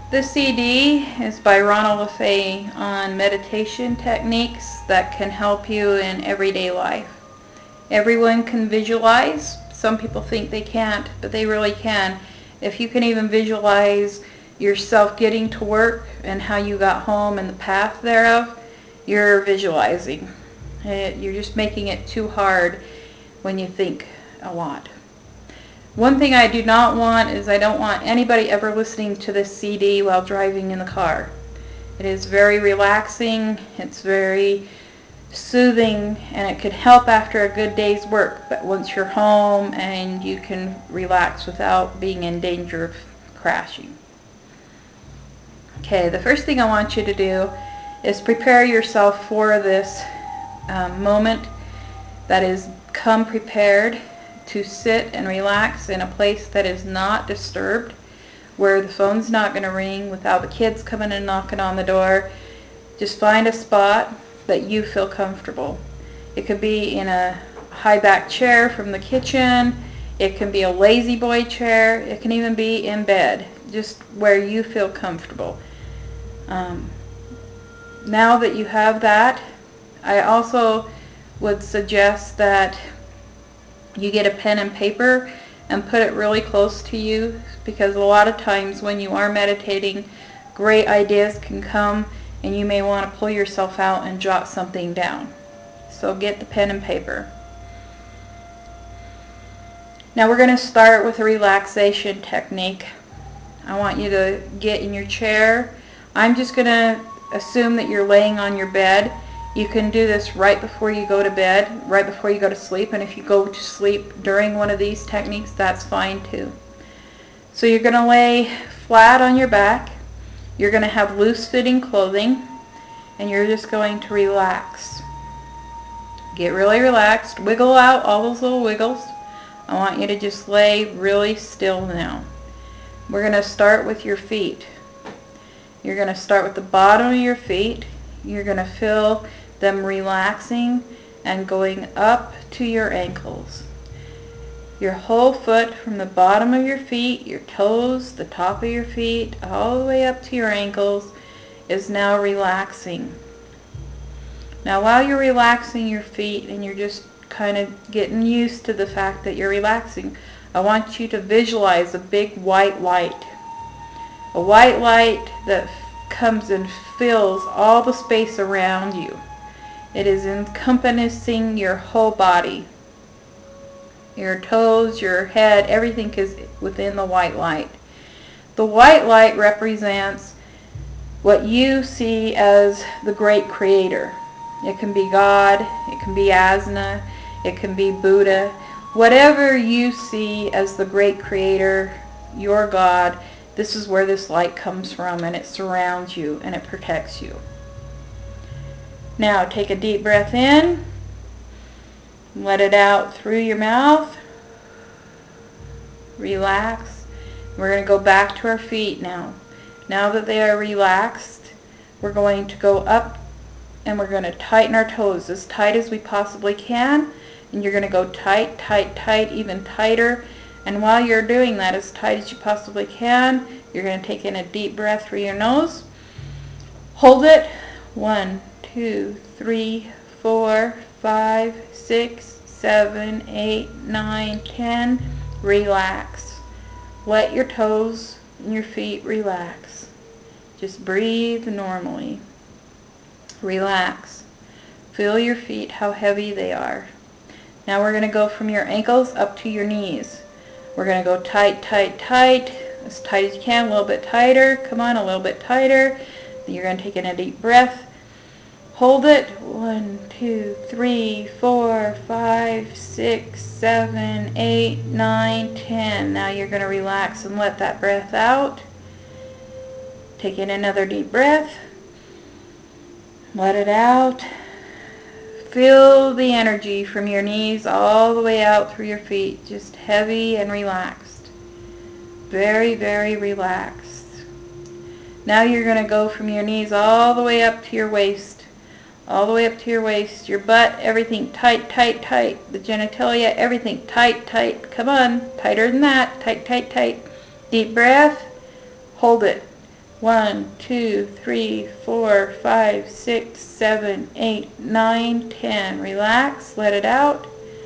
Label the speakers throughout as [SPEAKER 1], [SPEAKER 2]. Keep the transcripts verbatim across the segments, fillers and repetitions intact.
[SPEAKER 1] This C D is by Ronald LaFay on meditation techniques that can help you in everyday life. Everyone can visualize. Some people think they can't, but they really can. If you can even visualize yourself getting to work and how you got home and the path thereof, you're visualizing. You're just making it too hard when you think a lot. One thing I do not want is I don't want anybody ever listening to this C D while driving in the car. It is very relaxing, it's very soothing, and it could help after a good day's work, but once you're home and you can relax without being in danger of crashing. Okay, the first thing I want you to do is prepare yourself for this um, moment that is come prepared to sit and relax in a place that is not disturbed, where the phone's not going to ring without the kids coming and knocking on the door. Just find a spot that you feel comfortable. It could be in a high back chair from the kitchen. It can be a lazy boy chair. It can even be in bed, just where you feel comfortable. Um, now that you have that, I also would suggest that you get a pen and paper and put it really close to you, because a lot of times when you are meditating, great ideas can come and you may want to pull yourself out and jot something down. So get the pen and paper. Now we're going to start with a relaxation technique. I want you to get in your chair. I'm just going to assume that you're laying on your bed. You can do this right before you go to bed, right before you go to sleep, and if you go to sleep during one of these techniques, that's fine too. So you're going to lay flat on your back. You're going to have loose-fitting clothing, and you're just going to relax. Get really relaxed. Wiggle out all those little wiggles. I want you to just lay really still now. We're going to start with your feet. You're going to start with the bottom of your feet. You're going to feel them relaxing and going up to your ankles. Your whole foot, from the bottom of your feet, your toes, the top of your feet, all the way up to your ankles, is now relaxing. Now while you're relaxing your feet and you're just kind of getting used to the fact that you're relaxing, I want you to visualize a big white light. A white light that comes and fills all the space around you. It is encompassing your whole body. Your toes, your head, everything is within the white light. The white light represents what you see as the great creator. It can be God, it can be Asna, it can be Buddha. Whatever you see as the great creator, your God, this is where this light comes from, and it surrounds you and it protects you. Now take a deep breath in. Let it out through your mouth. Relax. We're going to go back to our feet now. Now that they are relaxed, we're going to go up and we're going to tighten our toes as tight as we possibly can. And you're going to go tight, tight, tight, even tighter. And while you're doing that as tight as you possibly can, you're going to take in a deep breath through your nose. Hold it. One, two, three, four, five, six, seven, eight, nine, ten. Relax. Let your toes and your feet relax. Just breathe normally. Relax. Feel your feet, how heavy they are. Now we're going to go from your ankles up to your knees. We're going to go tight, tight, tight, as tight as you can, a little bit tighter. Come on, a little bit tighter. Then you're going to take in a deep breath. Hold it. One, two, three, four, five, six, seven, eight, nine, ten. Now you're going to relax and let that breath out. Take in another deep breath. Let it out. Feel the energy from your knees all the way out through your feet, just heavy and relaxed. Very, very relaxed. Now you're going to go from your knees all the way up to your waist. All the way up to your waist, your butt, everything tight, tight, tight. The genitalia, everything tight, tight. Come on, tighter than that. Tight, tight, tight. Deep breath. Hold it. One, two, three, four, five, six, seven, eight, nine, ten. Relax, let it out.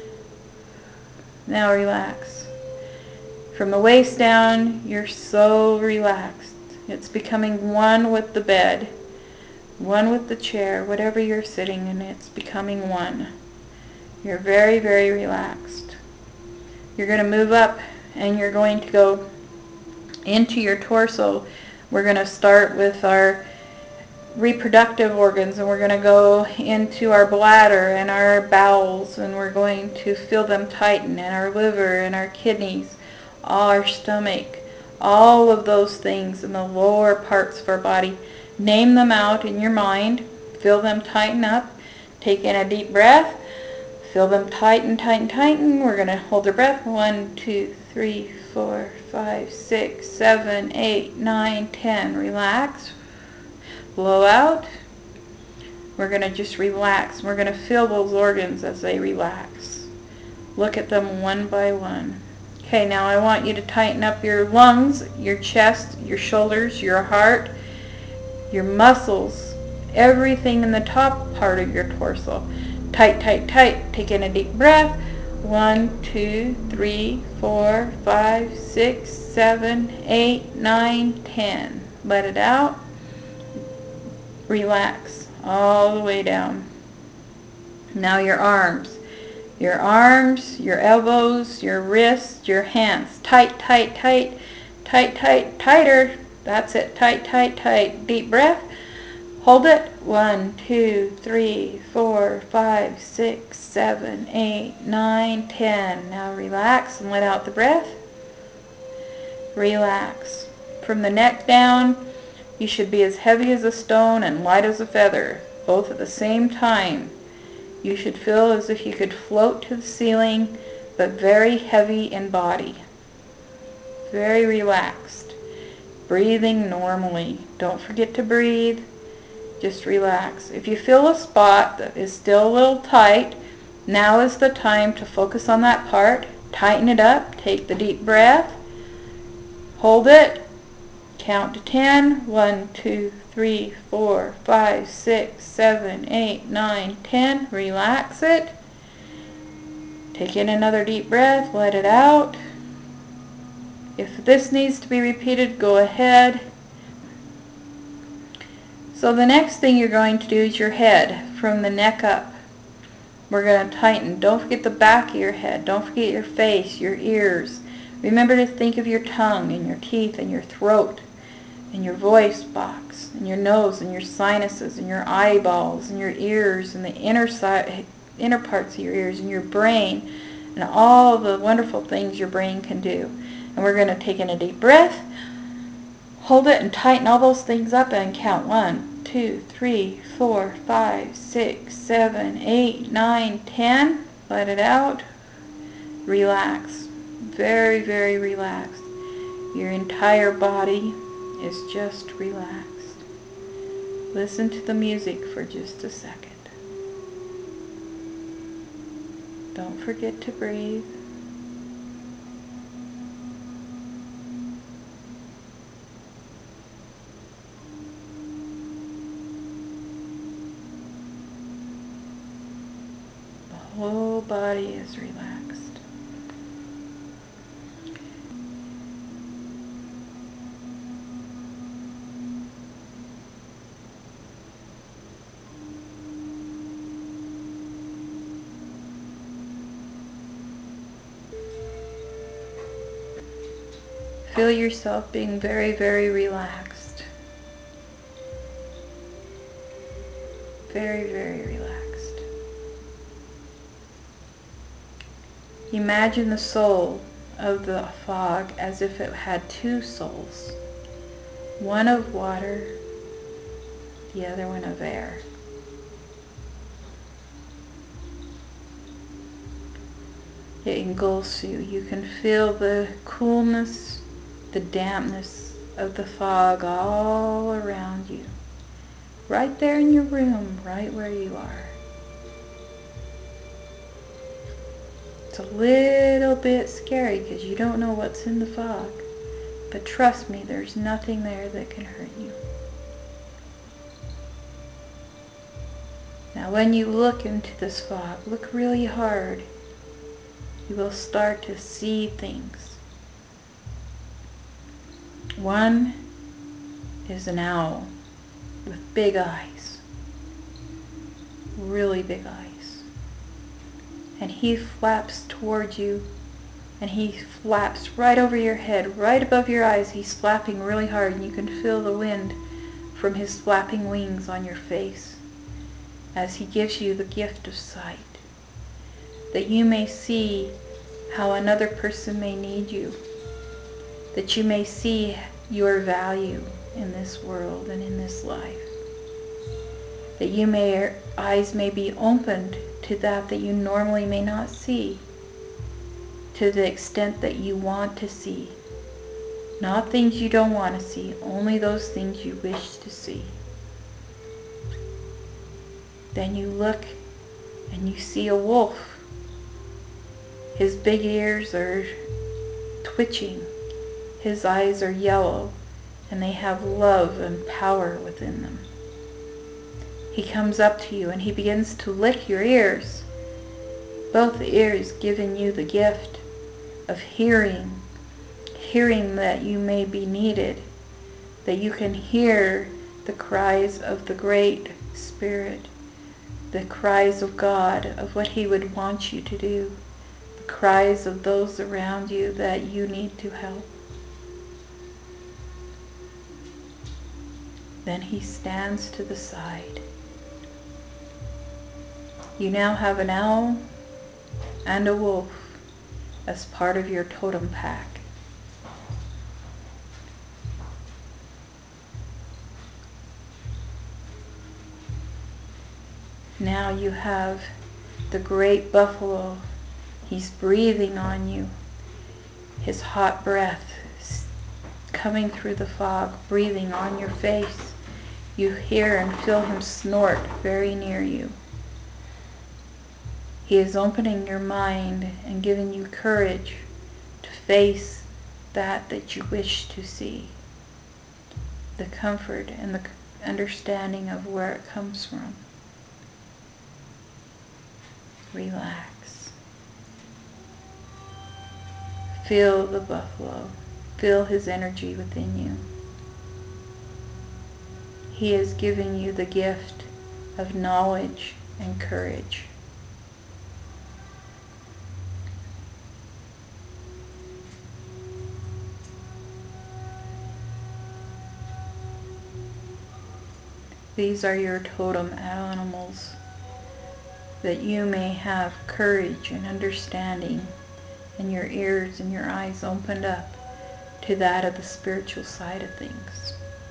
[SPEAKER 1] Now relax. From the waist down, you're so relaxed. It's becoming one with the bed, one with the chair, whatever you're sitting in, it's becoming one. You're very, very relaxed. You're going to move up and you're going to go into your torso. We're going to start with our reproductive organs, and we're going to go into our bladder and our bowels, and we're going to feel them tighten, and our liver and our kidneys, all our stomach, all of those things in the lower parts of our body. Name them out in your mind. Feel them tighten up. Take in a deep breath. Feel them tighten, tighten, tighten. We're going to hold our breath. One, two, three, four, five, six, seven, eight, nine, ten. Relax. Blow out. We're going to just relax. We're going to feel those organs as they relax. Look at them one by one. Okay, now I want you to tighten up your lungs, your chest, your shoulders, your heart, your muscles, everything in the top part of your torso. Tight, tight, tight. Take in a deep breath. One, two, three, four, five, six, seven, eight, nine, ten. Let it out. Relax all the way down. Now your arms. Your arms, your elbows, your wrists, your hands. Tight, tight, tight, tight, tight, tighter. That's it. Tight, tight, tight. Deep breath. Hold it. One, two, three, four, five, six, seven, eight, nine, ten. Now relax and let out the breath. Relax. From the neck down, you should be as heavy as a stone and light as a feather, both at the same time. You should feel as if you could float to the ceiling, but very heavy in body. Very relaxed. Breathing normally. Don't forget to breathe. Just relax. If you feel a spot that is still a little tight, now is the time to focus on that part. Tighten it up. Take the deep breath. Hold it. Count to ten. One, two, three, four, five, six, seven, eight, nine, ten. Relax it. Take in another deep breath. Let it out. If this needs to be repeated, go ahead. So the next thing you're going to do is your head, from the neck up. We're going to tighten. Don't forget the back of your head. Don't forget your face, your ears. Remember to think of your tongue and your teeth and your throat and your voice box and your nose and your sinuses and your eyeballs and your ears and the inner side, inner parts of your ears and your brain and all the wonderful things your brain can do. And we're going to take in a deep breath. Hold it and tighten all those things up and count. One, two, three, four, five, six, seven, eight, nine, ten. Let it out. Relax. Very, very relaxed. Your entire body is just relaxed. Listen to the music for just a second. Don't forget to breathe. The whole body is relaxed. Feel yourself being very, very relaxed. Very, very relaxed. Imagine the soul of the fog as if it had two souls. One of water, the other one of air. It engulfs you. You can feel the coolness, the dampness of the fog all around you. Right there in your room, right where you are. It's a little bit scary because you don't know what's in the fog. But trust me, there's nothing there that can hurt you. Now when you look into this fog, look really hard. You will start to see things. One is an owl with big eyes, really big eyes. And he flaps towards you, and he flaps right over your head, right above your eyes. He's flapping really hard, and you can feel the wind from his flapping wings on your face as he gives you the gift of sight, that you may see how another person may need you, that you may see your value in this world and in this life, that you may, your eyes may be opened to that that you normally may not see, to the extent that you want to see. Not things you don't want to see, only those things you wish to see. Then you look and you see a wolf. His big ears are twitching. His eyes are yellow, and they have love and power within them. He comes up to you and he begins to lick your ears, both ears giving you the gift of hearing, hearing that you may be needed, that you can hear the cries of the Great Spirit, the cries of God, of what He would want you to do, the cries of those around you that you need to help. Then He stands to the side. You now have an owl and a wolf as part of your totem pack. Now you have the great buffalo. He's breathing on you. His hot breath coming through the fog, breathing on your face. You hear and feel him snort very near you. He is opening your mind and giving you courage to face that that you wish to see. The comfort and the understanding of where it comes from. Relax. Feel the buffalo. Feel his energy within you. He is giving you the gift of knowledge and courage. These are your totem animals, that you may have courage and understanding, and your ears and your eyes opened up to that of the spiritual side of things.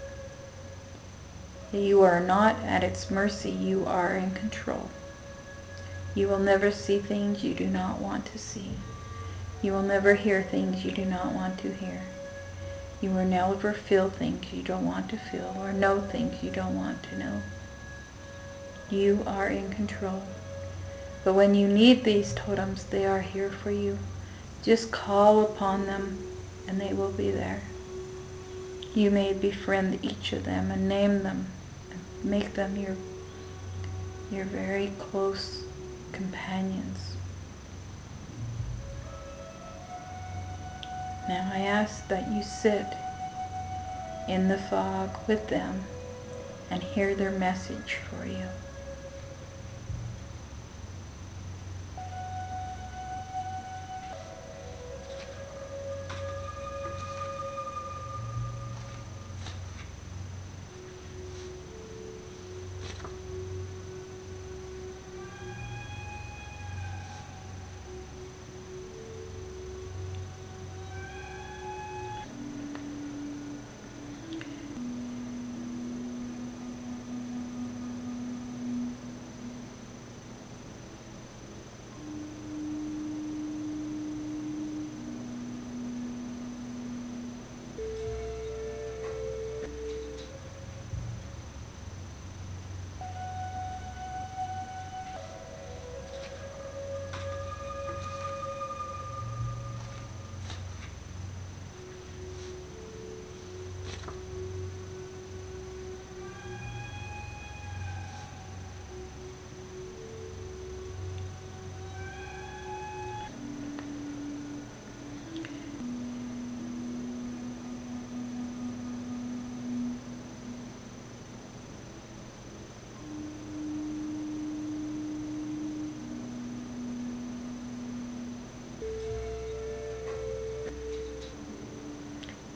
[SPEAKER 1] You are not at its mercy, you are in control. You will never see things you do not want to see. You will never hear things you do not want to hear. You will never feel things you don't want to feel, or know things you don't want to know. You are in control. But when you need these totems, they are here for you. Just call upon them and they will be there. You may befriend each of them and name them and make them your, your very close companions. Now I ask that you sit in the fog with them and hear their message for you.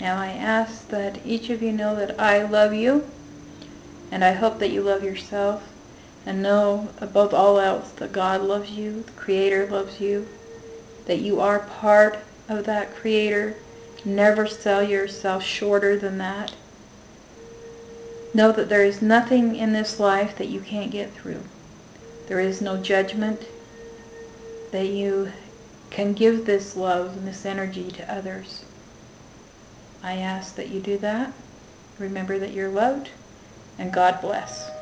[SPEAKER 1] Now I ask that each of you know that I love you, and I hope that you love yourself, and know above all else that God loves you, the Creator loves you, that you are part of that Creator. Never sell yourself shorter than that. Know that there is nothing in this life that you can't get through. There is no judgment, that you can give this love and this energy to others. I ask that you do that. Remember that you're loved, and God bless.